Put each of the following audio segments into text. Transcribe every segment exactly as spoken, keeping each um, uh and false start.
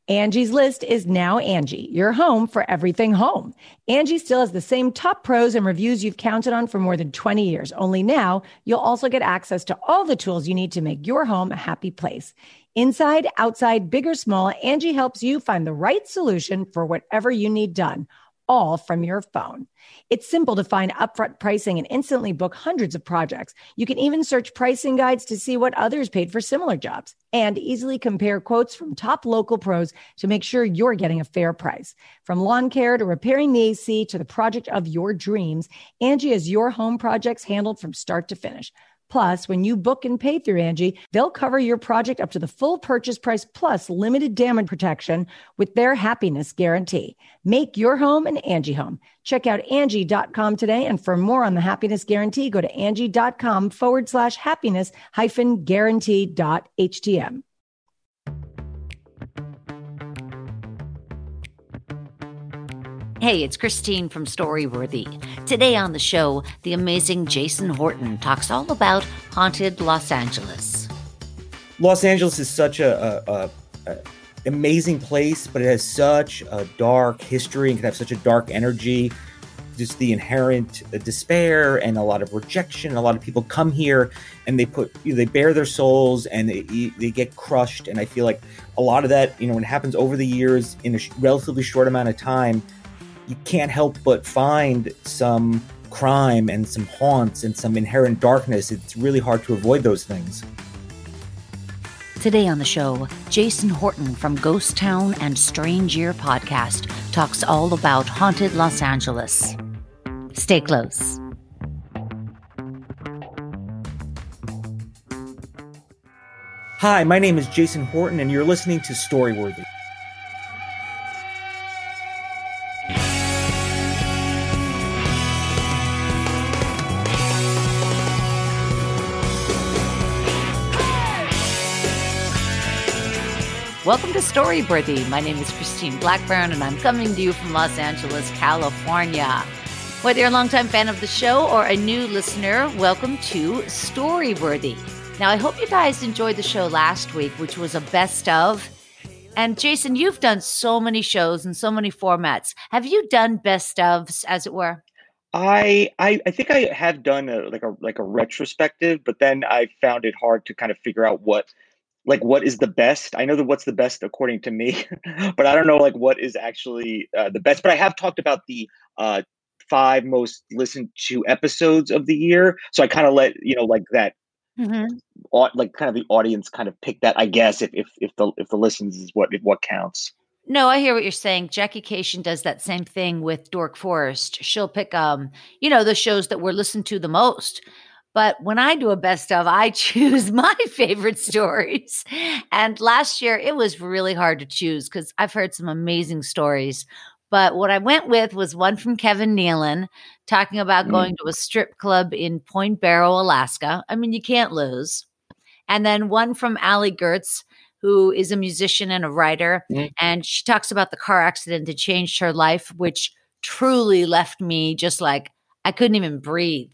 Angie's List is now Angie, your home for everything home. Angie still has the same top pros and reviews you've counted on for more than twenty years. Only now, you'll also get access to all the tools you need to make your home a happy place. Inside, outside, big or small, Angie helps you find the right solution for whatever you need done, all from your phone. It's simple to find upfront pricing and instantly book hundreds of projects. You can even search pricing guides to see what others paid for similar jobs and easily compare quotes from top local pros to make sure you're getting a fair price. From lawn care to repairing the A C to the project of your dreams, Angie has your home projects handled from start to finish. Plus, when you book and pay through Angie, they'll cover your project up to the full purchase price plus limited damage protection with their happiness guarantee. Make your home an Angie home. Check out Angie dot com today. And for more on the happiness guarantee, go to Angie.com forward slash happiness hyphen guarantee dot HTM. Hey, it's Christine from Storyworthy. Today on the show, the amazing Jason Horton talks all about haunted Los Angeles. Los Angeles is such a, a, a, a amazing place, but it has such a dark history and can have such a dark energy. Just the inherent despair and a lot of rejection. A lot of people come here and they put, you know, they bare their souls and they they get crushed. And I feel like a lot of that, you know, when it happens over the years in a relatively short amount of time, you can't help but find some crime and some haunts and some inherent darkness. It's really hard to avoid those things. Today on the show, Jason Horton from Ghost Town and Strange Year podcast talks all about haunted Los Angeles. Stay close. Hi, my name is Jason Horton, and you're listening to Storyworthy. Welcome to Storyworthy. My name is Christine Blackburn, and I'm coming to you from Los Angeles, California. Whether you're a longtime fan of the show or a new listener, welcome to Storyworthy. Now, I hope you guys enjoyed the show last week, which was a best of. And Jason, you've done so many shows and so many formats. Have you done best ofs, as it were? I, I I think I have done a, like a like a retrospective, but then I found it hard to kind of figure out what. Like what is the best? I know that what's the best according to me, but I don't know like what is actually uh, the best. But I have talked about the uh, five most listened to episodes of the year, so I kind of let you know like that, mm-hmm. au- like kind of the audience kind of pick that. I guess if if if the if the listens is what what counts. No, I hear what you're saying. Jackie Cation does that same thing with Dork Forest. She'll pick um you know the shows that were listened to the most. But when I do a best of, I choose my favorite stories. And last year, it was really hard to choose because I've heard some amazing stories. But what I went with was one from Kevin Nealon talking about mm. going to a strip club in Point Barrow, Alaska. I mean, you can't lose. And then one from Allie Gertz, who is a musician and a writer. Mm. And she talks about the car accident that changed her life, which truly left me just like I couldn't even breathe.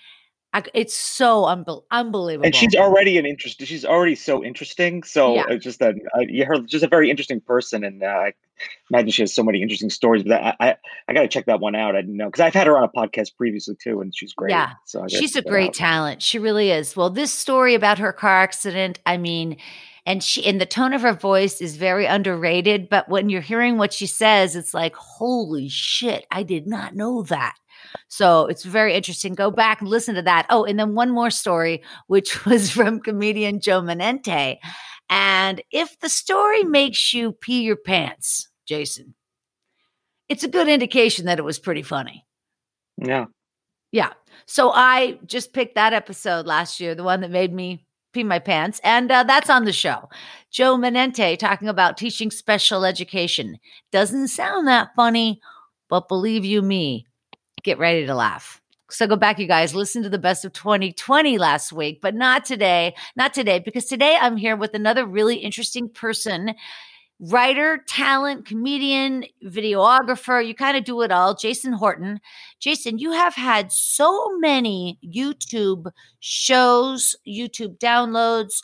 It's so unbe- unbelievable. And she's already an interest. She's already so interesting. So yeah. it's just that uh, yeah, her just a very interesting person. And uh, I imagine she has so many interesting stories. But I, I, I got to check that one out. I didn't know because I've had her on a podcast previously too, and she's great. Yeah, so she's a great talent. She really is. Well, this story about her car accident, I mean, and she and the tone of her voice is very underrated. But when you're hearing what she says, it's like, holy shit, I did not know that. So it's very interesting. Go back and listen to that. Oh, and then one more story, which was from comedian Joe Menente. And if the story makes you pee your pants, Jason, it's a good indication that it was pretty funny. Yeah. Yeah. So I just picked that episode last year, the one that made me pee my pants. And uh, that's on the show. Joe Menente talking about teaching special education. Doesn't sound that funny, but believe you me, get ready to laugh. So go back, you guys, listen to the best of twenty twenty last week, but not today, not today, because today I'm here with another really interesting person, writer, talent, comedian, videographer. You kind of do it all. Jason Horton. Jason, you have had so many YouTube shows, YouTube downloads,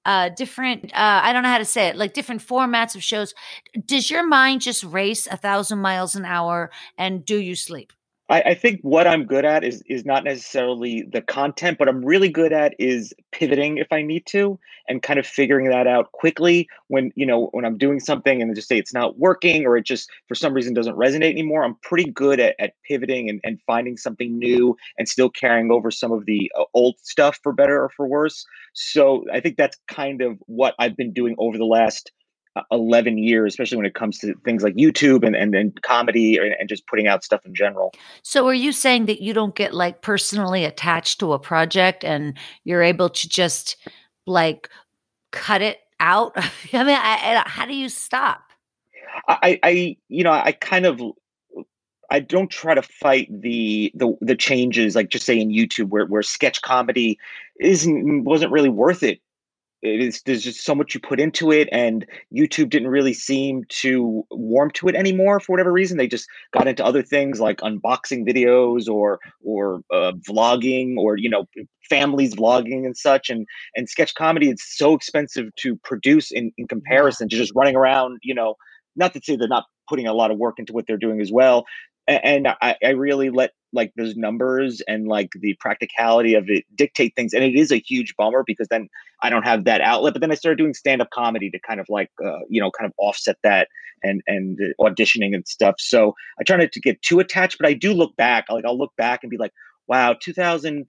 uh, different, uh, I don't know how to say it, like different formats of shows. Does your mind just race a thousand miles an hour and do you sleep? I, I think what I'm good at is is not necessarily the content, but I'm really good at is pivoting if I need to and kind of figuring that out quickly when, you know, when I'm doing something and just say it's not working or it just for some reason doesn't resonate anymore. I'm pretty good at, at pivoting and, and finding something new and still carrying over some of the uh, old stuff for better or for worse. So I think that's kind of what I've been doing over the last uh, eleven years, especially when it comes to things like YouTube and, and, and comedy and, and just putting out stuff in general. So are you saying that you don't get like personally attached to a project and you're able to just like cut it out? I mean, I, I, how do you stop? I, I, you know, I kind of, I don't try to fight the the the changes, like just say in YouTube, where where sketch comedy isn't wasn't really worth it. It is there's just so much you put into it, and YouTube didn't really seem to warm to it anymore for whatever reason. They just got into other things like unboxing videos or or uh, vlogging or you know families vlogging and such. And and sketch comedy it's so expensive to produce in in Yeah. comparison to just running around. You know, not to say they're not putting a lot of work into what they're doing as well. A- And I, I really let like those numbers and like the practicality of it dictate things. And it is a huge bummer because then I don't have that outlet. But then I started doing stand up comedy to kind of like, uh, you know, kind of offset that and and uh, auditioning and stuff. So I try not to get too attached, but I do look back. Like I'll look back and be like, wow, two thousand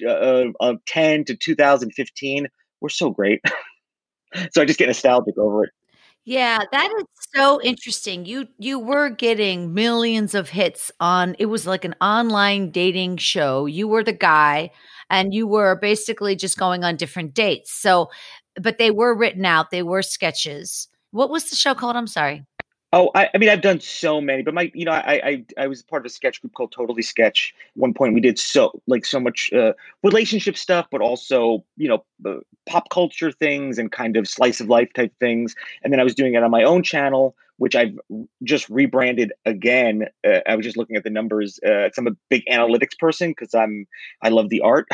ten to two thousand fifteen were so great. So I just get nostalgic over it. Yeah, that is so interesting. You you were getting millions of hits on it was like an online dating show. You were the guy and you were basically just going on different dates. So, but they were written out, they were sketches. What was the show called? I'm sorry. Oh, I, I mean, I've done so many, but my, you know, I, I, I was part of a sketch group called Totally Sketch. At one point, we did so like so much uh, relationship stuff, but also, you know, uh, pop culture things and kind of slice of life type things. And then I was doing it on my own channel, which I've just rebranded again. Uh, I was just looking at the numbers. Uh, 'cause I'm a big analytics person because I'm I love the art.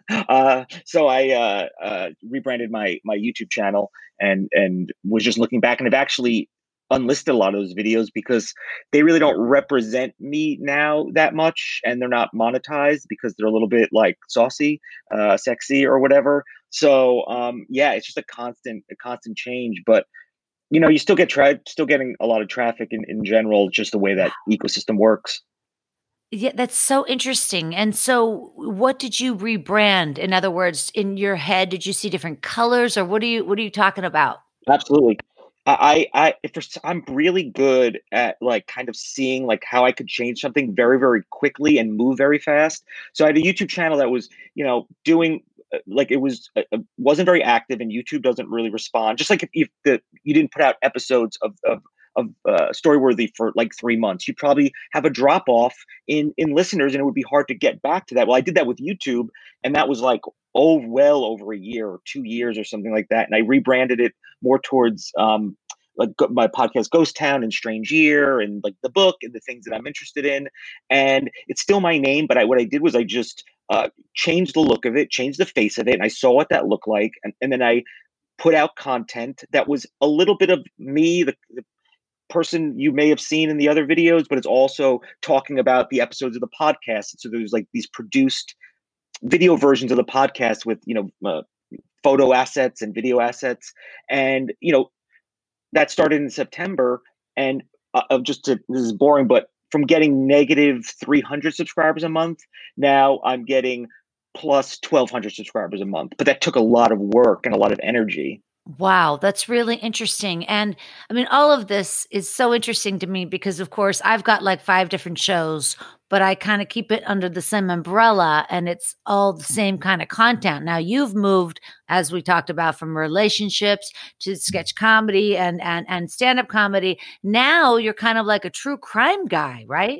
uh, so I uh, uh, rebranded my my YouTube channel and and was just looking back, and I've actually unlisted a lot of those videos because they really don't represent me now that much and they're not monetized because they're a little bit like saucy, uh, sexy or whatever. So um, yeah, it's just a constant, a constant change. But you know, you still get tra- still getting a lot of traffic in, in general, just the way that ecosystem works. Yeah, that's so interesting. And so what did you rebrand? In other words, in your head, did you see different colors or what are you what are you talking about? Absolutely. I, I, I if for, s- I'm really good at like kind of seeing like how I could change something very, very quickly and move very fast. So I had a YouTube channel that was, you know, doing uh, like it was uh, uh, wasn't very active, and YouTube doesn't really respond. Just like if, if the you didn't put out episodes of of of uh, Storyworthy for like three months, you'd probably have a drop off in in listeners, and it would be hard to get back to that. Well, I did that with YouTube, and that was like oh well over a year or two years or something like that, and I rebranded it more towards um, like go- my podcast Ghost Town and Strange Year and like the book and the things that I'm interested in. And it's still my name, but I, what I did was I just uh, changed the look of it, changed the face of it, and I saw what that looked like, and, and then I put out content that was a little bit of me, the, the person you may have seen in the other videos, but it's also talking about the episodes of the podcast. So there's like these produced video versions of the podcast with you know uh, photo assets and video assets, and you know that started in September, and uh, of just to, this is boring, but from getting negative three hundred subscribers a month, now I'm getting plus twelve hundred subscribers a month. But that took a lot of work and a lot of energy. Wow, that's really interesting. And I mean, all of this is so interesting to me because, of course, I've got like five different shows, but I kind of keep it under the same umbrella and it's all the same kind of content. Now, you've moved, as we talked about, from relationships to sketch comedy and and and stand-up comedy. Now you're kind of like a true crime guy, right?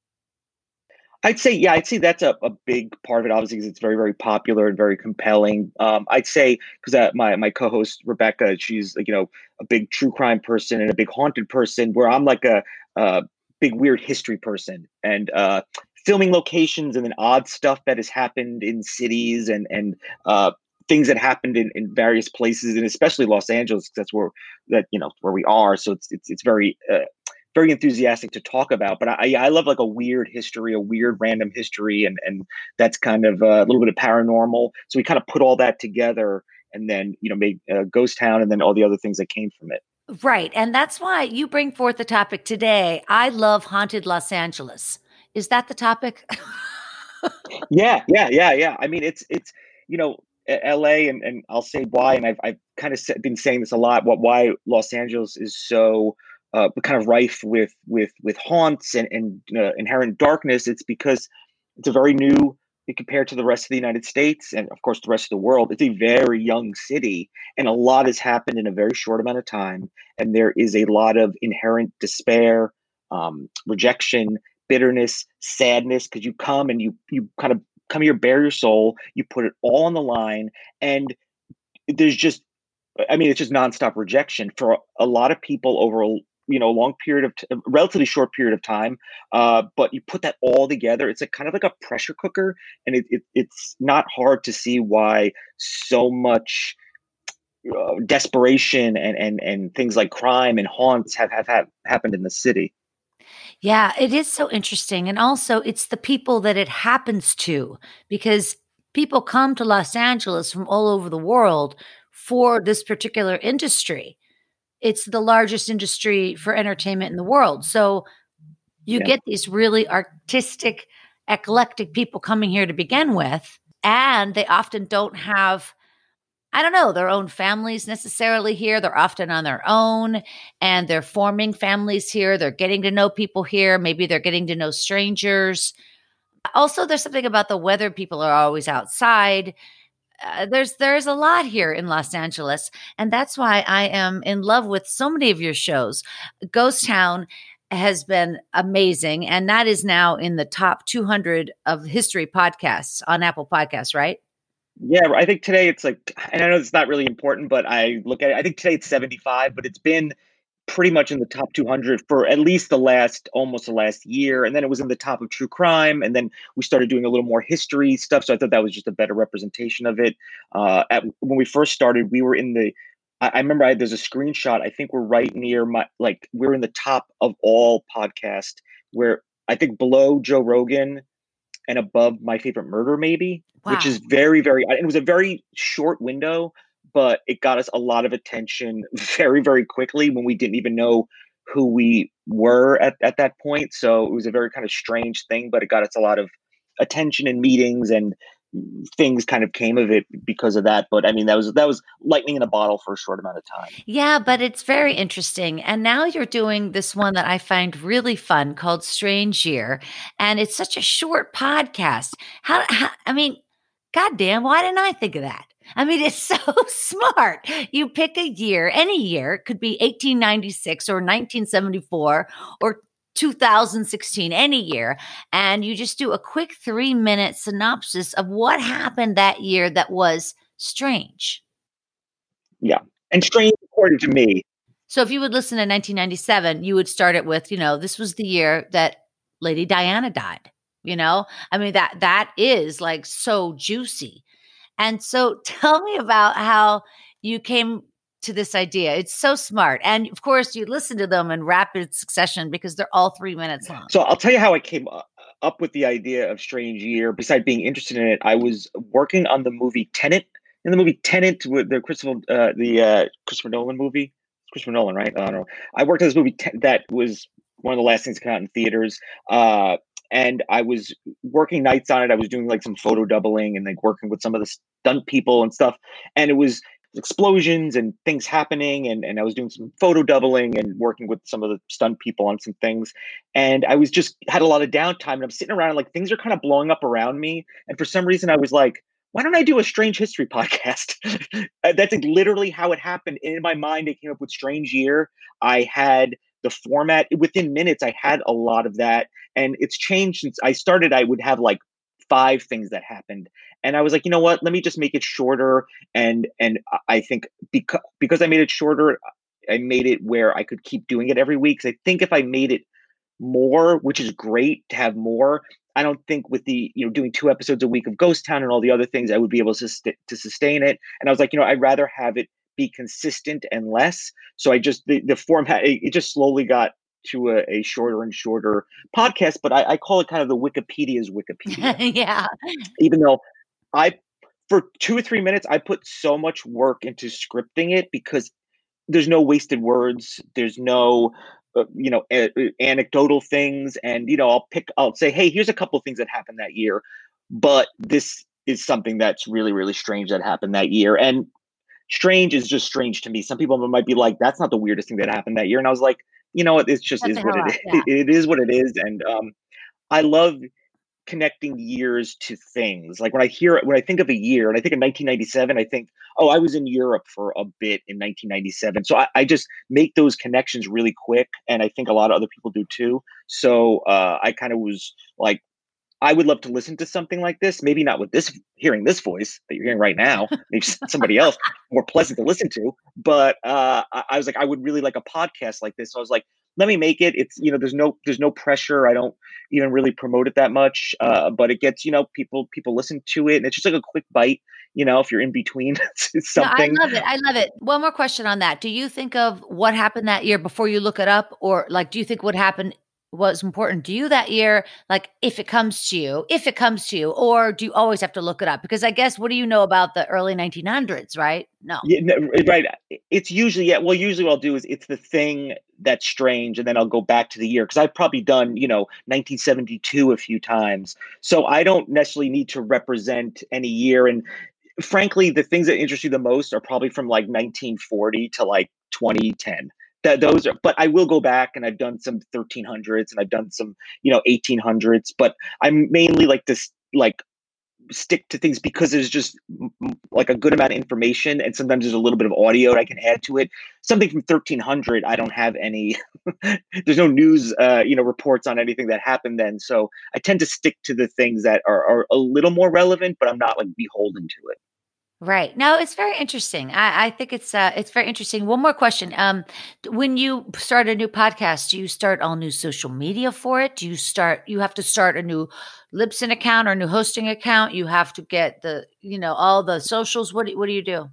I'd say, yeah, I'd say that's a, a big part of it, obviously, because it's very, very popular and very compelling. Um, I'd say because uh, my my co-host Rebecca, she's like, you know a big true crime person and a big haunted person, where I'm like a, a big weird history person and uh, filming locations and then odd stuff that has happened in cities and and uh, things that happened in, in various places, and especially Los Angeles, 'cause that's where that you know where we are. So it's it's it's very uh, very enthusiastic to talk about. But I I love like a weird history, a weird random history, and and that's kind of uh, a little bit of paranormal. So we kind of put all that together, and then you know made uh, Ghost Town, and then all the other things that came from it. Right. And that's why you bring forth the topic today. I love haunted Los Angeles. Is that the topic? Yeah, yeah, yeah, yeah. I mean, it's it's you know L A, and and I'll say why, and I've I've kind of been saying this a lot. What why Los Angeles is so uh, kind of rife with with with haunts and and uh, inherent darkness. It's because it's a very new compared to the rest of the United States, and of course the rest of the world. It's a very young city, and a lot has happened in a very short amount of time. And there is a lot of inherent despair, um, rejection, bitterness, sadness, because you come and you you kind of come here, bare your soul, you put it all on the line, and there's just, I mean, it's just nonstop rejection for a lot of people over a you know long period of t- a relatively short period of time. Uh, but you put that all together, it's a kind of like a pressure cooker, and it, it it's not hard to see why so much uh, desperation and and and things like crime and haunts have have, have happened in the city. Yeah, it is so interesting. And also, it's the people that it happens to, because people come to Los Angeles from all over the world for this particular industry. It's the largest industry for entertainment in the world. So you Yeah. get these really artistic, eclectic people coming here to begin with, and they often don't have, I don't know, their own families necessarily here. They're often on their own, and they're forming families here. They're getting to know people here. Maybe they're getting to know strangers. Also, there's something about the weather. People are always outside. Uh, there's there's a lot here in Los Angeles, and that's why I am in love with so many of your shows. Ghost Town has been amazing, and that is now in the top two hundred of history podcasts on Apple Podcasts, right? Yeah, I think today it's like, and I know it's not really important, but I look at it, I think today it's seventy-five, but it's been pretty much in the top two hundred for at least the last, almost the last year. And then it was in the top of true crime. And then we started doing a little more history stuff. So I thought that was just a better representation of it. Uh, at, when we first started, we were in the, I, I remember I, there's a screenshot. I think we're right near my, like we're in the top of all podcasts, where I think below Joe Rogan and above My Favorite Murder, maybe, which Wow. is very, very, it was a very short window, but it got us a lot of attention very, very quickly when we didn't even know who we were at, at that point. So it was a very kind of strange thing, but it got us a lot of attention in meetings, and things kind of came of it because of that. But I mean, that was that was lightning in a bottle for a short amount of time. Yeah, but it's very interesting. And now you're doing this one that I find really fun called Strange Year. And it's such a short podcast. How, how I mean, goddamn, why didn't I think of that? I mean, it's so smart. You pick a year, any year, it could be eighteen ninety-six or nineteen seventy-four or two thousand sixteen, any year. And you just do a quick three minute synopsis of what happened that year that was strange. Yeah. And strange, according to me. So if you would listen to nineteen ninety-seven, you would start it with, you know, this was the year that Lady Diana died. You know, I mean, that that is like so juicy. And so tell me about how you came to this idea. It's so smart. And of course, you listen to them in rapid succession because they're all three minutes long. So I'll tell you how I came up with the idea of Strange Year. Besides being interested in it, I was working on the movie Tenet. In the movie Tenet, with the Christopher, uh, the uh, Christopher Nolan movie, Christopher Nolan, right? I don't know. I worked on this movie Ten- that was one of the last things to come out in theaters. Uh, and I was working nights on it. I was doing like some photo doubling and like working with some of the stunt people and stuff. And it was explosions and things happening. And, and I was doing some photo doubling and working with some of the stunt people on some things. And I was just had a lot of downtime, and I'm sitting around and like things are kind of blowing up around me. And for some reason I was like, why don't I do a strange history podcast? That's like literally how it happened. In my mind, I came up with Strange Year. I had the format within minutes. I had a lot of that, and it's changed since I started. I would have like five things that happened, and I was like, you know what? Let me just make it shorter. And and I think because because I made it shorter, I made it where I could keep doing it every week. Because I think if I made it more, which is great to have more, I don't think with the, you know, doing two episodes a week of Ghost Town and all the other things, I would be able to, st- to sustain it. And I was like, you know, I'd rather have it be consistent and less. So I just, the, the format, it, it just slowly got to a, a shorter and shorter podcast, but I, I call it kind of the Wikipedia's Wikipedia. Yeah. Even though I, for two or three minutes, I put so much work into scripting it because there's no wasted words. There's no, uh, you know, a- anecdotal things. And, you know, I'll pick, I'll say, hey, here's a couple of things that happened that year. But this is something that's really, really strange that happened that year. And strange is just strange to me. Some people might be like, that's not the weirdest thing that happened that year. And I was like, you know what? It just Shut is the what hell it up. is. Yeah. It is what it is. And um, I love connecting years to things. Like when I hear when I think of a year, and I think of nineteen ninety-seven, I think, oh, I was in Europe for a bit in nineteen ninety-seven. So I, I just make those connections really quick, and I think a lot of other people do too. So uh, I kind of was like, I would love to listen to something like this. Maybe not with this, hearing this voice that you're hearing right now. Maybe somebody else more pleasant to listen to. But uh, I, I was like, I would really like a podcast like this. So I was like, let me make it. It's, you know, there's no there's no pressure. I don't even really promote it that much. Uh, but it gets, you know, people people listen to it, and it's just like a quick bite. You know, if you're in between No, I something. love it. I love it. One more question on that. Do you think of what happened that year before you look it up? Or like, do you think what happened was important to you that year? Like if it comes to you, if it comes to you, or do you always have to look it up? Because I guess, what do you know about the early nineteen hundreds, right? No. Yeah, no, right. It's usually, yeah. Well, usually what I'll do is it's the thing that's strange, and then I'll go back to the year because I've probably done, you know, nineteen seventy-two a few times. So I don't necessarily need to represent any year. And frankly, the things that interest you the most are probably from like nineteen forty to like twenty ten. That those are, but I will go back, and I've done some thirteen hundreds, and I've done some, you know, eighteen hundreds. But I'm mainly like this, like stick to things because there's just like a good amount of information, and sometimes there's a little bit of audio that I can add to it. Something from thirteen hundred, I don't have any. There's no news, uh, you know, reports on anything that happened then. So I tend to stick to the things that are, are a little more relevant, but I'm not like beholden to it. Right. No, it's very interesting. I, I think it's uh, it's very interesting. One more question. Um, d- when you start a new podcast, do you start all new social media for it? Do you start? You have to start a new Libsyn account or a new hosting account. You have to get the, you know, all the socials. What do, what do you do?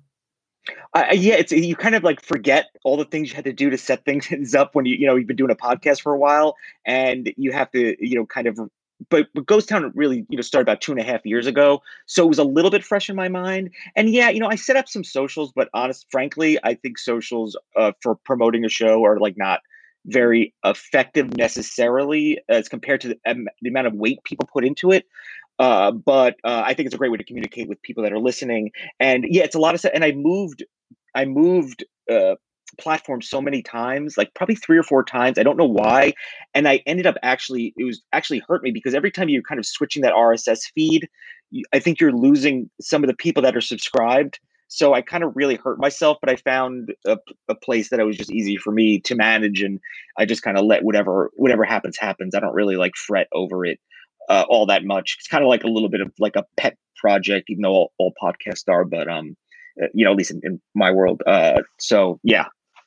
Uh, yeah, it's you kind of like forget all the things you had to do to set things up when you you know you've been doing a podcast for a while, and you have to you know kind of. But, but Ghost Town really you know started about two and a half years ago, so it was a little bit fresh in my mind. And yeah, you know I set up some socials, but honest, frankly, I think socials uh, for promoting a show are like not very effective necessarily as compared to the, um, the amount of weight people put into it. Uh, but uh, I think it's a great way to communicate with people that are listening. And yeah, it's a lot of stuff. And I moved, I moved uh, platforms so many times, like probably three or four times. I don't know why. And I ended up actually, it was actually hurt me because every time you're kind of switching that R S S feed, you, I think you're losing some of the people that are subscribed. So I kind of really hurt myself, but I found a, a place that it was just easy for me to manage, and I just kind of let whatever whatever happens happens. I don't really like fret over it uh, all that much. It's kind of like a little bit of like a pet project, even though all, all podcasts are. But um, uh, you know, at least in, in my world. Uh, so yeah.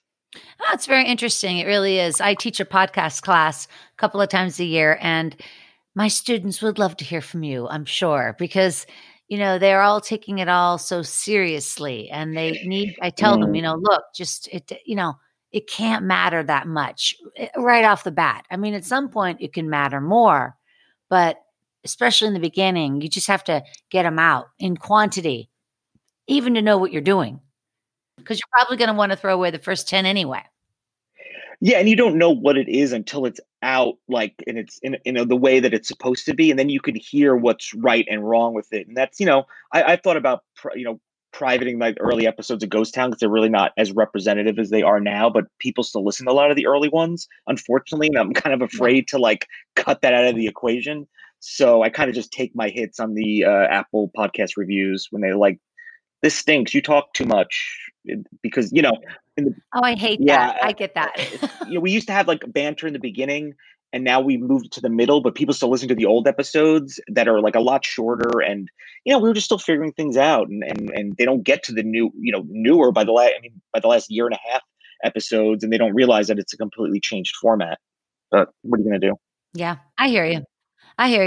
Oh, it's very interesting. It really is. I teach a podcast class a couple of times a year, and my students would love to hear from you, I'm sure, because, you know, they're all taking it all so seriously, and they need, I tell them, Mm. you know, look, just, it, you know, it can't matter that much eh, right off the bat. I mean, at some point it can matter more, but especially in the beginning, you just have to get them out in quantity, even to know what you're doing, because you're probably going to want to throw away the first ten anyway. Yeah, and you don't know what it is until it's out, like, and it's in in the way that it's supposed to be, and then you can hear what's right and wrong with it. And that's, you know, I, I thought about, pri- you know, privating my early episodes of Ghost Town because they're really not as representative as they are now, but people still listen to a lot of the early ones, unfortunately, and I'm kind of Yeah. afraid to like cut that out of the equation. So I kind of just take my hits on the uh, Apple podcast reviews when they're like, "This stinks. You talk too much," It- because you know. In the, Oh, I hate that. yeah, I get uh, that. uh, you know, we used to have like banter in the beginning, and now we moved to the middle. But people still listen to the old episodes that are like a lot shorter, and you know, we were just still figuring things out, and and and they don't get to the new, you know, newer by the last, I mean, by the last year and a half episodes, and they don't realize that it's a completely changed format. But what are you gonna do? Yeah, I hear you. I hear you.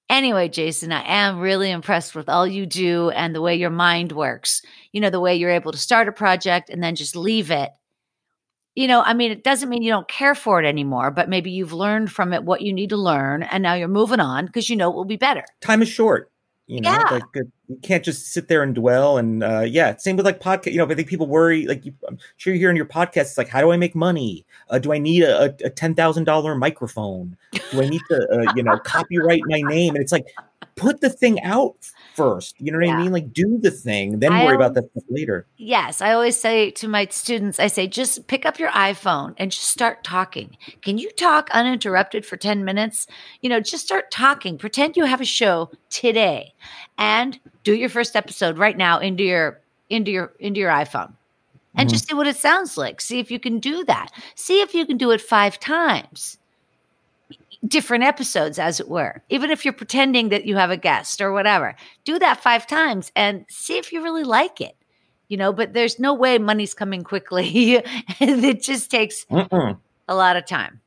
Anyway, Jason, I am really impressed with all you do and the way your mind works. You know, the way you're able to start a project and then just leave it. You know, I mean, it doesn't mean you don't care for it anymore, but maybe you've learned from it what you need to learn, and now you're moving on because you know it will be better. Time is short. You know, Yeah. like uh, you can't just sit there and dwell. And uh, yeah, same with like podcast. You know, I think people worry. Like, you, I'm sure you hear in your podcast, it's like, how do I make money? Uh, do I need a, a ten thousand dollar microphone? Do I need to, uh, you know, copyright my name? And it's like, put the thing out first. You know what Yeah. I mean? Like, do the thing, then I worry always, about that stuff later. Yes, I always say to my students, I say, just pick up your iPhone and just start talking. Can you talk uninterrupted for ten minutes? You know, just start talking. Pretend you have a show today, and do your first episode right now into your into your into your iPhone, and Mhm. just see what it sounds like. See if you can do that. See if you can do it five times. Different episodes, as it were. Even if you're pretending that you have a guest or whatever, do that five times and see if you really like it. You know, but there's no way money's coming quickly. It just takes Mm-mm. a lot of time.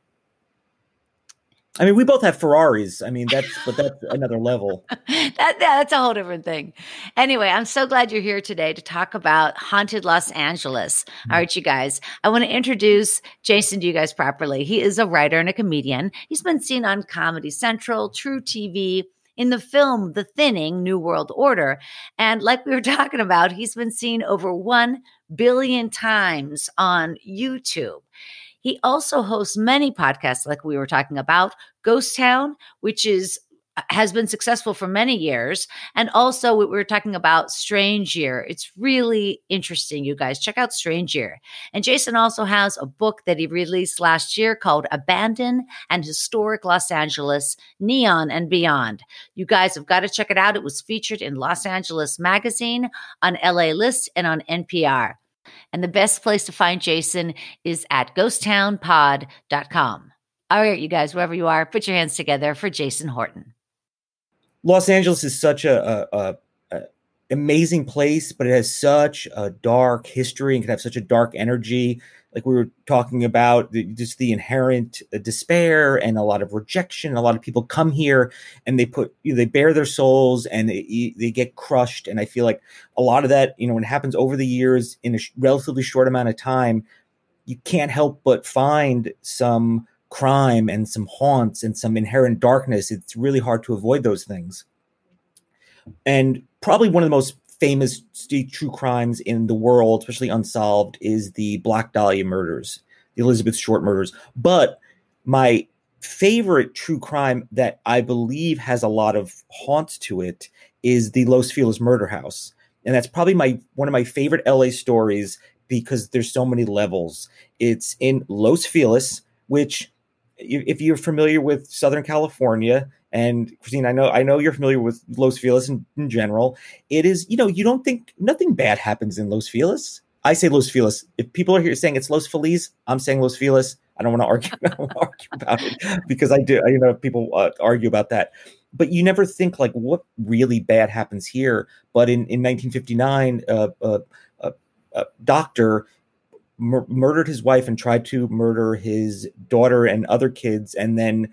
I mean, we both have Ferraris. I mean, that's but that's another level. that, yeah, that's a whole different thing. Anyway, I'm so glad you're here today to talk about haunted Los Angeles. Mm-hmm. All right, you guys, I want to introduce Jason to you guys properly. He is a writer and a comedian. He's been seen on Comedy Central, True T V, in the film The Thinning, New World Order. And like we were talking about, he's been seen over one billion times on YouTube. He also hosts many podcasts like we were talking about, Ghost Town, which is has been successful for many years. And also we were talking about Strange Year. It's really interesting, you guys. Check out Strange Year. And Jason also has a book that he released last year called Abandoned and Historic Los Angeles, Neon and Beyond. You guys have got to check it out. It was featured in Los Angeles Magazine, on L A List, and on N P R. And the best place to find Jason is at ghost town pod dot com. All right, you guys, wherever you are, put your hands together for Jason Horton. Los Angeles is such a, a, a, a amazing place, but it has such a dark history and can have such a dark energy. Like we were talking about, the, just the inherent uh, despair and a lot of rejection. A lot of people come here and they put, you know, they bare their souls and they, they get crushed. And I feel like a lot of that, you know, when it happens over the years in a sh- relatively short amount of time, you can't help but find some crime and some haunts and some inherent darkness. It's really hard to avoid those things. And probably one of the most famous true crimes in the world, especially unsolved, is the Black Dahlia murders, the Elizabeth Short murders. But my favorite true crime that I believe has a lot of haunts to it is the Los Feliz murder house. And that's probably my one of my favorite L A stories because there's so many levels. It's in Los Feliz, which if you're familiar with Southern California, and Christine, I know I know you're familiar with Los Feliz in, in general. It is, you know, you don't think nothing bad happens in Los Feliz. I say Los Feliz. If people are here saying it's Los Feliz, I'm saying Los Feliz. I don't want to argue, I don't want to argue about it because I do. You know, people uh, argue about that, but you never think like what really bad happens here. But in in nineteen fifty-nine, uh, uh, uh, uh, doctor mur- murdered his wife and tried to murder his daughter and other kids, and then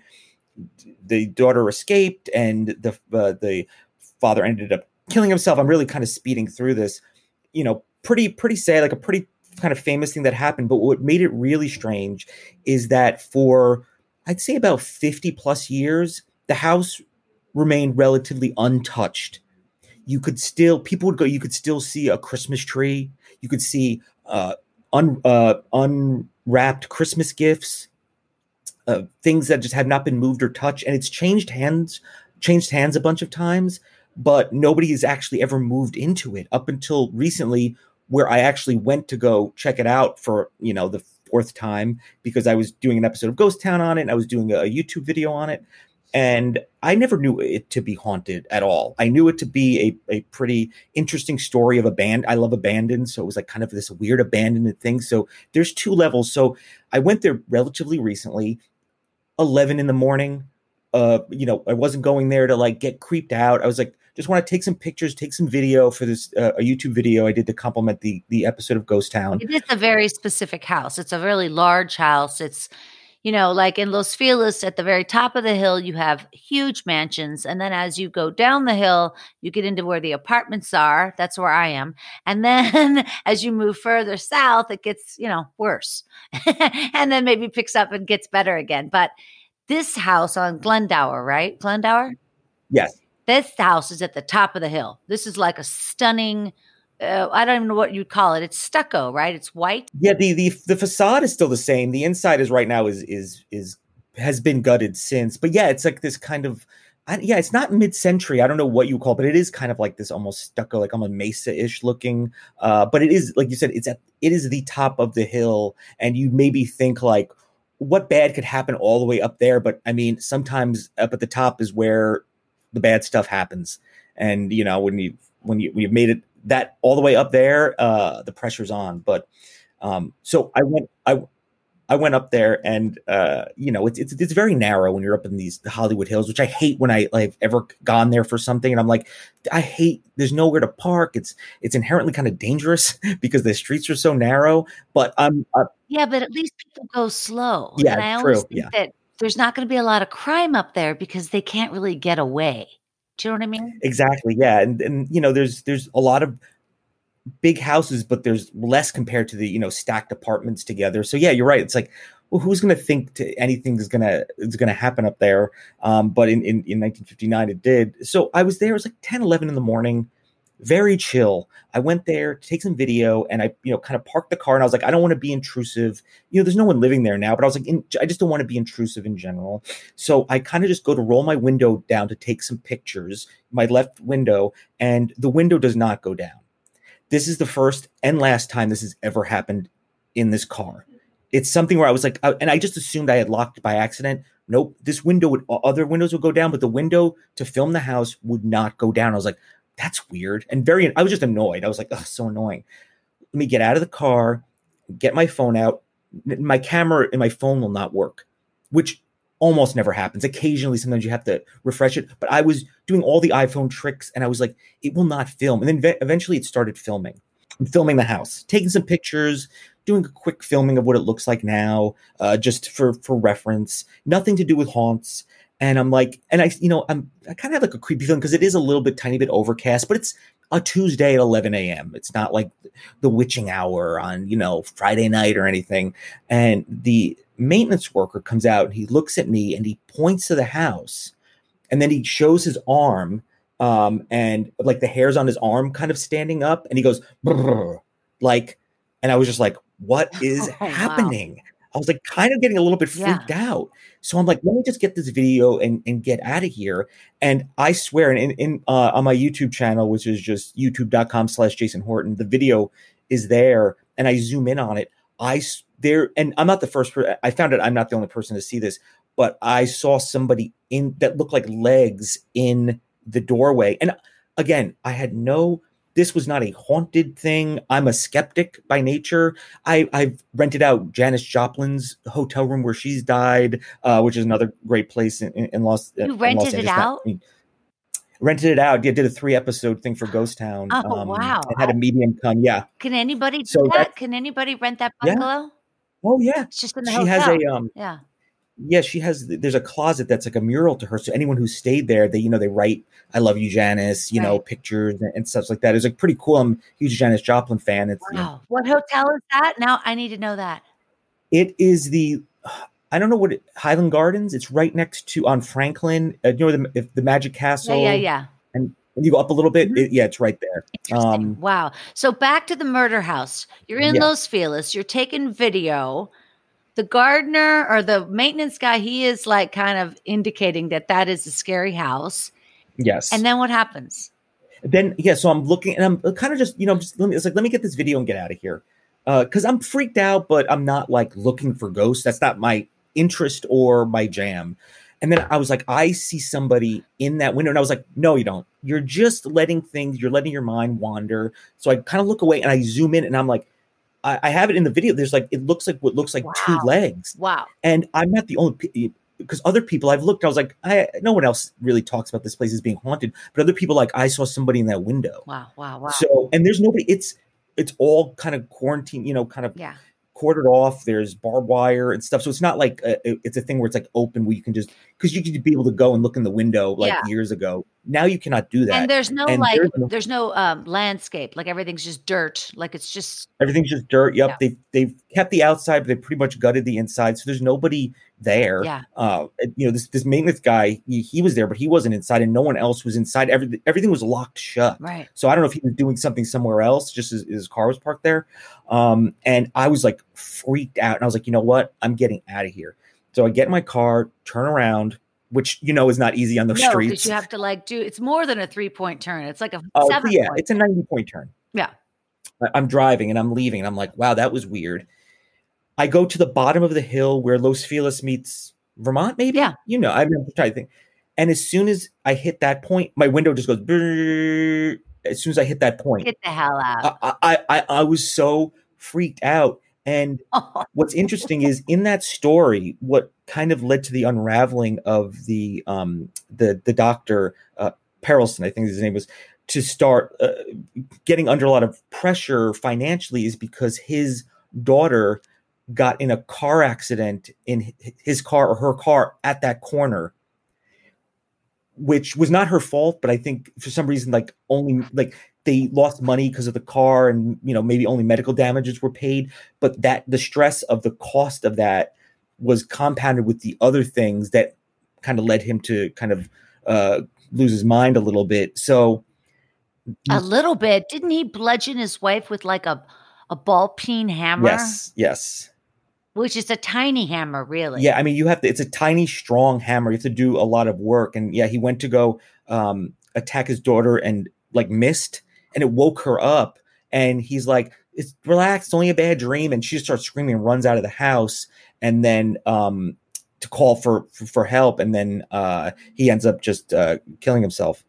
the daughter escaped and the uh, the father ended up killing himself. I'm really kind of speeding through this, you know, pretty, pretty sad, like a pretty kind of famous thing that happened. But what made it really strange is that for, I'd say about fifty plus years, the house remained relatively untouched. You could still, people would go, you could still see a Christmas tree. You could see uh, un, uh, unwrapped Christmas gifts. Uh, things that just have not been moved or touched, and it's changed hands, changed hands a bunch of times, but nobody has actually ever moved into it up until recently, where I actually went to go check it out for, you know, the fourth time because I was doing an episode of Ghost Town on it, and I was doing a, a YouTube video on it, and I never knew it to be haunted at all. I knew it to be a, a pretty interesting story of abandon. I love abandoned, so it was like kind of this weird abandoned thing. So there's two levels. So I went there relatively recently. eleven in the morning. Uh, you know, I wasn't going there to like get creeped out. I was like, just want to take some pictures, take some video for this, uh, a YouTube video I did to complement the, the episode of Ghost Town. It is a very specific house. It's a really large house. It's, you know, like in Los Feliz at the very top of the hill, you have huge mansions. And then as you go down the hill, you get into where the apartments are. That's where I am. And then as you move further south, it gets, you know, worse. And then maybe picks up and gets better again. But this house on Glendower, right? Glendower? Yes. This house is at the top of the hill. This is like a stunning, uh, I don't even know what you'd call it. It's stucco, right? It's white. Yeah, the, the the facade is still the same. The inside is right now is is is has been gutted since. But yeah, it's like this kind of I, yeah, it's not mid-century. I don't know what you call it, but it is kind of like this almost stucco, like almost mesa-ish looking. Uh, but it is, like you said, it's at it is the top of the hill, and you maybe think like, what bad could happen all the way up there? But I mean, sometimes up at the top is where the bad stuff happens. And you know, when you when you when you've made it that all the way up there, uh, the pressure's on. But um, so I went, I, I went up there, and uh, you know, it's it's it's very narrow when you're up in these Hollywood Hills, which I hate when I like ever gone there for something, and I'm like, I hate. There's nowhere to park. It's it's inherently kind of dangerous because the streets are so narrow. But I'm uh, yeah, but at least people go slow. Yeah, and I always true. think Yeah. that there's not going to be a lot of crime up there because they can't really get away. Do you know what I mean? Exactly. Yeah. And, and, you know, there's, there's a lot of big houses, but there's less compared to the, you know, stacked apartments together. So yeah, you're right. It's like, well, who's going to think to anything is going to, is going to happen up there. Um, but in, in, in nineteen fifty-nine, it did. So I was there. It was like ten, eleven in the morning, very chill. I went there to take some video, and I, you know, kind of parked the car, and I was like, I don't want to be intrusive. You know, there's no one living there now, but I was like, in, I just don't want to be intrusive in general. So I kind of just go to roll my window down to take some pictures, my left window, and the window does not go down. This is the first and last time this has ever happened in this car. It's something where I was like, I, and I just assumed I had locked by accident. Nope. This window would, other windows would go down, but the window to film the house would not go down. I was like, that's weird. And very, I was just annoyed. I was like, oh, so annoying. Let me get out of the car, get my phone out. My camera and my phone will not work, which almost never happens. Occasionally, sometimes you have to refresh it. But I was doing all the iPhone tricks, and I was like, it will not film. And then ve- eventually it started filming. I'm filming the house, taking some pictures, doing a quick filming of what it looks like now, uh, just for, for reference. Nothing to do with haunts. And I'm like, and I, you know, I'm, I kind of have like a creepy feeling because it is a little bit, tiny bit overcast, but it's a Tuesday at eleven a.m. It's not like the witching hour on, you know, Friday night or anything. And the maintenance worker comes out, and he looks at me, and he points to the house, and then he shows his arm, um, and like the hairs on his arm kind of standing up, and he goes, brrr, like, and I was just like, what is Oh, happening? Wow. I was like kind of getting a little bit freaked yeah. out. So I'm like, let me just get this video and, and get out of here. And I swear, and in, in uh, on my YouTube channel, which is just youtube.com slash Jason Horton, the video is there, and I zoom in on it. I there, and I'm not the first person. I found out I'm not the only person to see this, but I saw somebody in that looked like legs in the doorway. And again, I had no. This was not a haunted thing. I'm a skeptic by nature. I, I've rented out Janis Joplin's hotel room where she's died, uh, which is another great place in, in Los Angeles. You rented Los it out? Not, I mean, rented it out. Yeah, did a three episode thing for Ghost Town. Oh, um, wow. And had a medium come. Yeah. Can anybody do so that? Can anybody rent that bungalow? Yeah. Oh, yeah. It's just in the she hotel. has a, um, yeah. Yeah, she has, there's a closet that's like a mural to her. So anyone who stayed there, they, you know, they write, I love you, Janis, you right. know, pictures and, and stuff like that. It's like pretty cool. I'm a huge Janis Joplin fan. It's, wow. You know, what hotel is that? Now I need to know that. It is the, I don't know what, it, Highland Gardens. It's right next to, on Franklin, uh, you know, the, if the Magic Castle. Yeah, yeah, yeah. And, and you go up a little bit. Mm-hmm. It, yeah, it's right there. Um, wow. So back to the murder house. You're in yeah. Los Feliz. You're taking video. The gardener or the maintenance guy, he is like kind of indicating that that is a scary house. Yes. And then what happens? Then, yeah, so I'm looking and I'm kind of just, you know, just, let me, it's like, let me get this video and get out of here. Uh, Cause I'm freaked out, but I'm not like looking for ghosts. That's not my interest or my jam. And then I was like, I see somebody in that window. And I was like, no, you don't. You're just letting things, you're letting your mind wander. So I kind of look away and I zoom in and I'm like, I have it in the video. There's like, it looks like what looks like wow. two legs. Wow. And I'm not the only, because other people I've looked, I was like, I, no one else really talks about this place as being haunted, but other people like, I saw somebody in that window. Wow. Wow. Wow. So, and there's nobody, it's, it's all kind of quarantine, you know, kind of yeah. corded off. There's barbed wire and stuff. So it's not like a, it's a thing where it's like open where you can just, because you could be able to go and look in the window like Yeah. years ago. Now you cannot do that. And there's no And like, there's no- there's no um, landscape. Like everything's just dirt. Like it's just Everything's just dirt. Yep. Yeah. They've, they've kept the outside, but they pretty much gutted the inside. So there's nobody there. Yeah. Uh, you know, this, this maintenance guy, he, he was there, but he wasn't inside and no one else was inside. Everything, everything was locked shut. right. So I don't know if he was doing something somewhere else, just as his car was parked there. Um, and I was like freaked out. And I was like, you know what? I'm getting out of here. So I get in my car, turn around, which, you know, is not easy on those No, streets. because you have to like do, it's more than a three point turn. It's like a Oh, seven yeah, point. it's a ninety point turn. Yeah. I- I'm driving and I'm leaving and I'm like, wow, that was weird. I go to the bottom of the hill where Los Feliz meets Vermont, maybe? Yeah. You know, I'm just trying to think. And as soon as I hit that point, my window just goes, brrr. As soon as I hit that point, Get the hell out. I, I, I, I was so freaked out. And Oh, what's interesting is in that story, what kind of led to the unraveling of the um the the doctor uh, Perelson, I think his name was, to start uh, getting under a lot of pressure financially is because his daughter got in a car accident in his car or her car at that corner, which was not her fault, but I think for some reason, like only like they lost money because of the car and, you know, maybe only medical damages were paid. But that the stress of the cost of that was compounded with the other things that kind of led him to kind of uh, lose his mind a little bit. So a little bit. Didn't he bludgeon his wife with like a, a ball peen hammer? yes, yes. Which is a tiny hammer, really. Yeah, I mean, you have to, it's a tiny, strong hammer. You have to do a lot of work. And yeah, he went to go um, attack his daughter and like missed, and it woke her up. And he's like, it's relax, it's only a bad dream. And she just starts screaming and runs out of the house. And then um, to call for, for, for help. And then uh, he ends up just uh, killing himself.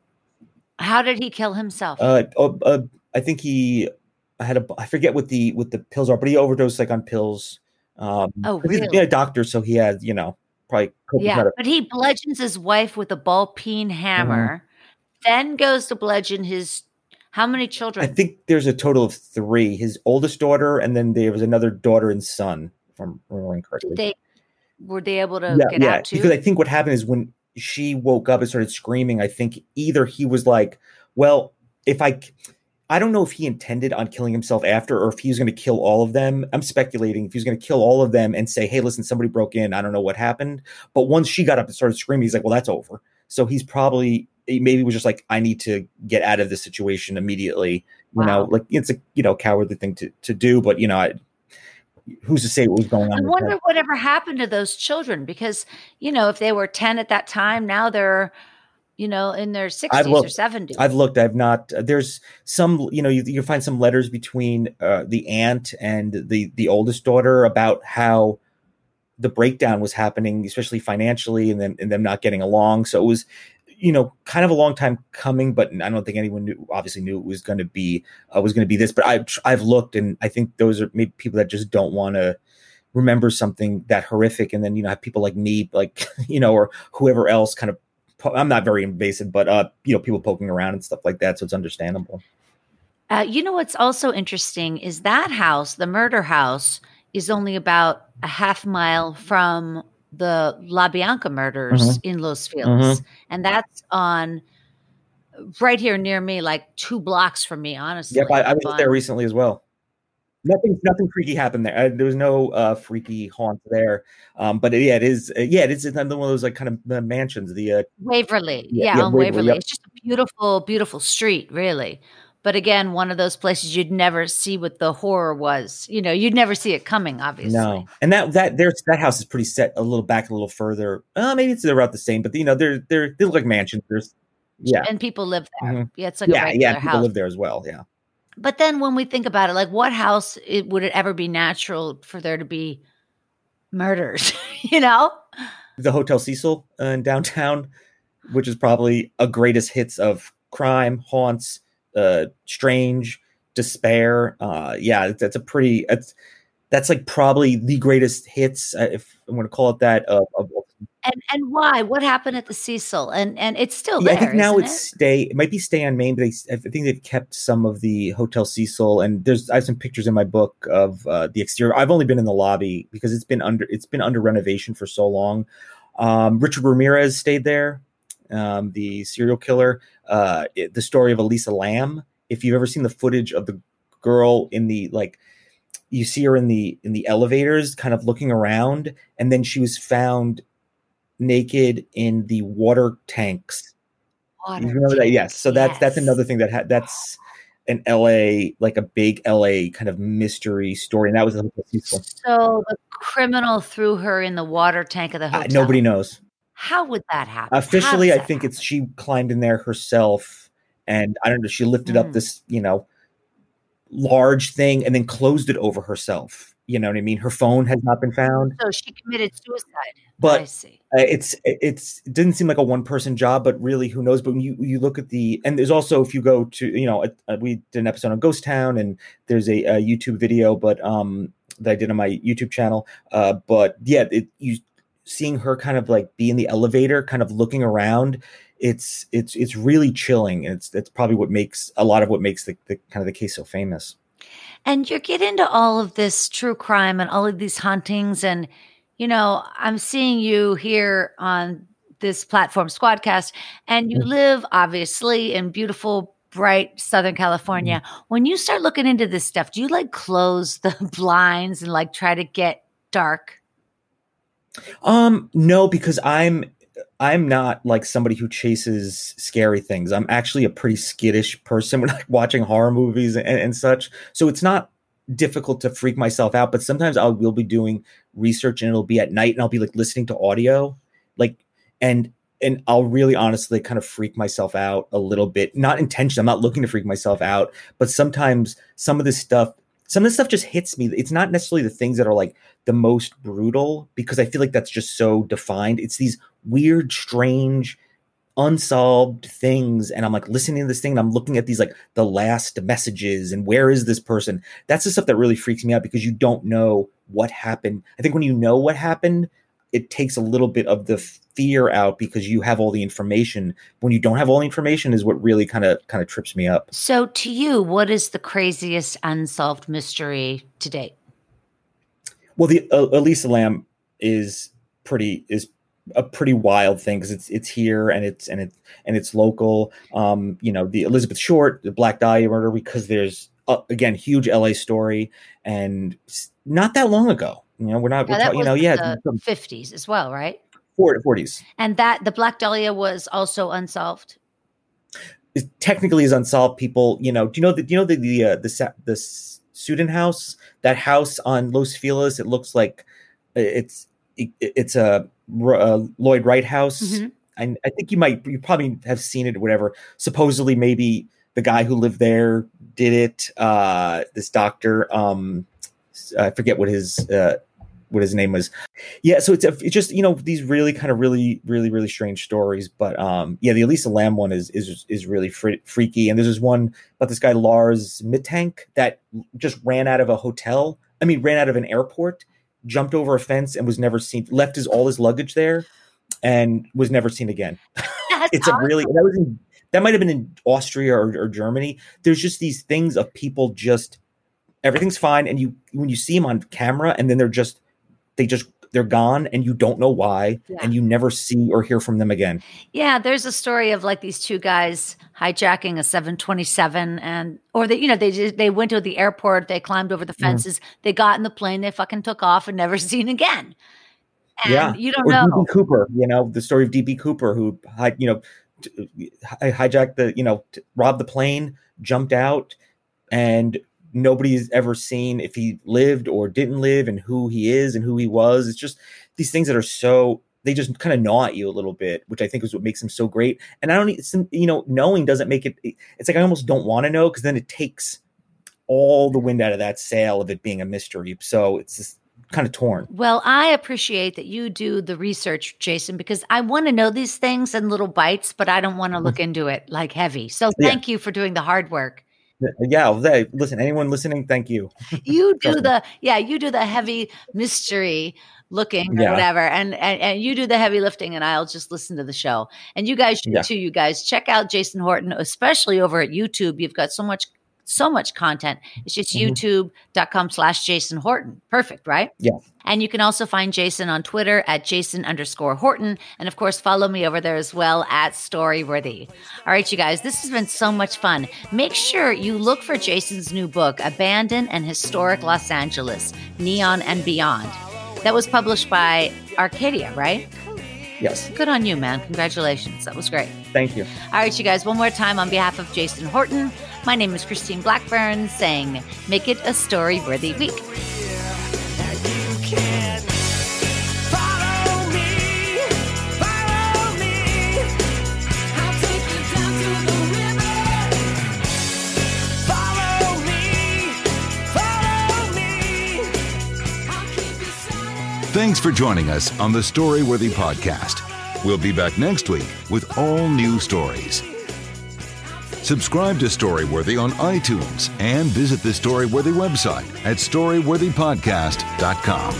How did he kill himself? Uh, uh, uh, I think he had a, I forget what the, what the pills are, but he overdosed like on pills. Um, Oh, 'cause he's really? a doctor, so he had, you know, probably copious yeah, amount of- but he bludgeons his wife with a ball peen hammer, Mm-hmm. then goes to bludgeon his, how many I children? think there's a total of three. His oldest daughter, and then there was another daughter and son, if I'm remembering correctly. They were they able to yeah, get yeah. out too? Because I think what happened is when she woke up and started screaming, I think either he was like, well, if I, I don't know if he intended on killing himself after, or if he was going to kill all of them. I'm speculating if he was going to kill all of them and say, hey, listen, somebody broke in. I don't know what happened. But once she got up and started screaming, he's like, well, that's over. So he's probably, maybe was just like, I need to get out of this situation immediately. You know, Wow. like it's a, you know, cowardly thing to, to do, but you know, I, who's to say what was going on? I with wonder that? whatever happened to those children, because, you know, if they were ten at that time, now they're, you know, in their sixties or looked- seventies. I've looked, I've not, uh, there's some, you know, you, you find some letters between uh, the aunt and the, the oldest daughter about how the breakdown was happening, especially financially, and then, and them not getting along. So it was, you know, kind of a long time coming, but I don't think anyone knew, obviously knew it was going to be, uh, was going to be this, but I've, I've looked, and I think those are maybe people that just don't want to remember something that horrific. And then, you know, have people like me, like, you know, or whoever else kind of, I'm not very invasive, but, uh, you know, people poking around and stuff like that. So it's understandable. Uh, you know what's also interesting is that house, the murder house, is only about a half mile from the La Bianca murders Mhm. in Los Feliz. Mhm. And that's on right here near me, like two blocks from me, honestly. Yep. I, I was Up there on- recently as well. Nothing, nothing freaky happened there. Uh, there was no uh, freaky haunt there. Um, but yeah, it is. Uh, yeah, it is another one of those like kind of uh, mansions. The uh, Waverly. Yeah, Yeah, yeah, on Waverly, Waverly. yep. It's just a beautiful, beautiful street, really. But again, one of those places you'd never see what the horror was. You know, you'd never see it coming, obviously. no, and that that there's that house is pretty set a little back, a little further. Uh, maybe it's about the same, but you know, they're they're they look like mansions. There's yeah, And people live there. Mhm. Yeah, it's like a yeah, regular yeah. People house. live there as well. Yeah. But then when we think about it, like what house it, would it ever be natural for there to be murders? You know? The Hotel Cecil uh, in downtown, which is probably a greatest hits of crime, haunts, uh, strange, despair. Uh, yeah, that's a pretty. It's That's like probably the greatest hits, uh, if I'm going to call it that. Of, of And and why? What happened at the Cecil? And and it's still yeah, there, I think now isn't it's it? stay. It might be Stay on Main, but they, I think they've kept some of the Hotel Cecil. And there's I have some pictures in my book of uh, the exterior. I've only been in the lobby because it's been under it's been under renovation for so long. Um, Richard Ramirez stayed there, um, the serial killer. Uh, it, the story of Elisa Lam. If you've ever seen the footage of the girl in the like. You see her in the in the elevators kind of looking around, and then she was found naked in the water tanks. You Water remember that? Yes. tanks, So that's that's yes. another thing that ha- that's an L A, like a big L A kind of mystery story, and that was the Hotel Cecil. So the criminal threw her in the water tank of the Uh, hotel. nobody knows. How would that happen? How Officially, does I that think it's happen? she climbed in there herself, and I don't know. She lifted up Mm. this, you know, large thing and then closed it over herself. You know what I mean? Her phone has not been found. So she committed suicide. I But see. uh, it's it's it didn't seem like a one person job, but really, who knows? But when you you look at the and there's also if you go to you know uh, we did an episode on Ghost Town and there's a, a YouTube video, but um that I did on my YouTube channel. Uh, but yeah, it you seeing her kind of like be in the elevator, kind of looking around. It's it's it's really chilling, and it's that's probably what makes a lot of what makes the, the kind of the case so famous. And you get into all of this true crime and all of these hauntings. And, you know, I'm seeing you here on this platform, Squadcast, and you live obviously in beautiful, bright Southern California. When you start looking into this stuff, do you like close the blinds and like try to get dark? Um, no, because I'm I'm not like somebody who chases scary things. I'm actually a pretty skittish person when like watching horror movies and, and such. So it's not difficult to freak myself out, but sometimes I will be doing research and it'll be at night and I'll be like listening to audio, like and and I'll really honestly kind of freak myself out a little bit. Not intentionally, I'm not looking to freak myself out, but sometimes some of this stuff some of this stuff just hits me. It's not necessarily the things that are like the most brutal because I feel like that's just so defined. It's these weird, strange, unsolved things. And I'm like listening to this thing and I'm looking at these like the last messages and where is this person? That's the stuff that really freaks me out because you don't know what happened. I think when you know what happened, it takes a little bit of the fear out because you have all the information. When you don't have all the information is what really kind of kind of trips me up. So to you, what is the craziest unsolved mystery to date? Well, the uh, Elisa Lam is pretty is a pretty wild thing because it's it's here and it's and it's and it's local. Um, you know, the Elizabeth Short, the Black Dahlia murder, because there's uh, again huge L A story and not that long ago. You know, we're not Yeah, we're that talking. You was know, yeah, the fifties as well, right? forties. And that the Black Dahlia was also unsolved. It technically is unsolved. People, you know, do you know the do you know the the uh, the Sa- the Sudin house? That house on Los Feliz. It looks like it's it, it's a, a Lloyd Wright house. Mm-hmm. And I think you might you probably have seen it or whatever. Supposedly, maybe the guy who lived there did it. Uh, this doctor, um, I forget what his uh, what his name was. Yeah, so it's, a, it's just, you know, these really kind of really, really, really strange stories. But um, yeah, the Elisa Lam one is is is really fr- freaky. And there's this one about this guy, Lars Mittank, that just ran out of a hotel. I mean, ran out of an airport, jumped over a fence and was never seen, left his all his luggage there and was never seen again. It's awesome. a really, that was in, that might have been in Austria or, or Germany. There's just these things of people just, everything's fine. And you, when you see them on camera and then they're just, they just, they're gone and you don't know why, yeah. and you never see or hear from them again. Yeah. There's a story of like these two guys hijacking a seven twenty-seven and, or they, you know, they just, they went to the airport, they climbed over the fences, mm. they got in the plane, they fucking took off and never seen again. And yeah. you don't or know. D B Cooper, you know, the story of D B Cooper who, you know, hijacked the, you know, robbed the plane, jumped out, and nobody's ever seen if he lived or didn't live and who he is and who he was. It's just these things that are so, they just kind of gnaw at you a little bit, which I think is what makes him so great. And I don't, it's, you know, knowing doesn't make it, it's like I almost don't want to know because then it takes all the wind out of that sail of it being a mystery. So it's just kind of torn. Well, I appreciate that you do the research, Jason, because I want to know these things in little bites, but I don't want to look into it like heavy. So thank yeah. you for doing the hard work. Yeah. They, listen, anyone listening, thank you. You do the, yeah, you do the heavy mystery looking or Yeah. whatever. And, and and you do the heavy lifting and I'll just listen to the show. And you guys should Yeah. too, you guys. Check out Jason Horton, especially over at YouTube. You've got so much, so much content. It's just Mhm. youtube.com slash Jason Horton. Perfect, right? Yeah. And you can also find Jason on Twitter at Jason underscore Horton. And of course, follow me over there as well at Storyworthy. All right, you guys, this has been so much fun. Make sure you look for Jason's new book, Abandoned and Historic Los Angeles, Neon and Beyond. That was published by Arcadia, right? Yes. Good on you, man. Congratulations. That was great. Thank you. All right, you guys, one more time on behalf of Jason Horton. My name is Christine Blackburn saying, make it a story-worthy week. Thanks for joining us on the Storyworthy podcast. We'll be back next week with all new stories. Subscribe to Storyworthy on iTunes and visit the Storyworthy website at storyworthy podcast dot com.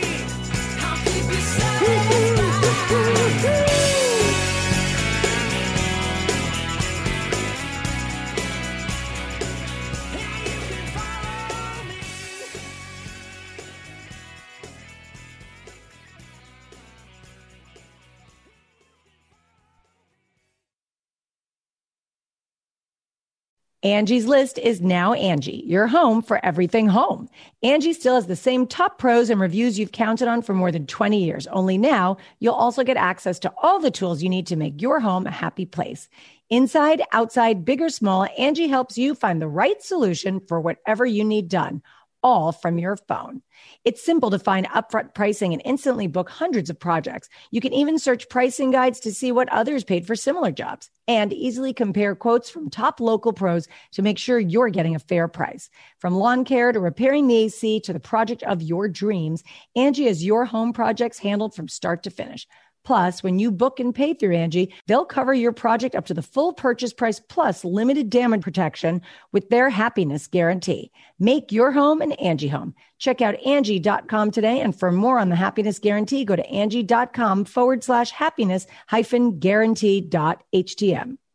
Angie's List is now Angie, your home for everything home. Angie still has the same top pros and reviews you've counted on for more than twenty years. Only now, you'll also get access to all the tools you need to make your home a happy place. Inside, outside, big or small, Angie helps you find the right solution for whatever you need done, all from your phone. It's simple to find upfront pricing and instantly book hundreds of projects. You can even search pricing guides to see what others paid for similar jobs and easily compare quotes from top local pros to make sure you're getting a fair price. From lawn care to repairing the A C to the project of your dreams, Angie has your home projects handled from start to finish. Plus, when you book and pay through Angie, they'll cover your project up to the full purchase price plus limited damage protection with their happiness guarantee. Make your home an Angie home. Check out Angie dot com today. And for more on the happiness guarantee, go to Angie dot com forward slash happiness hyphen guarantee dot H T M.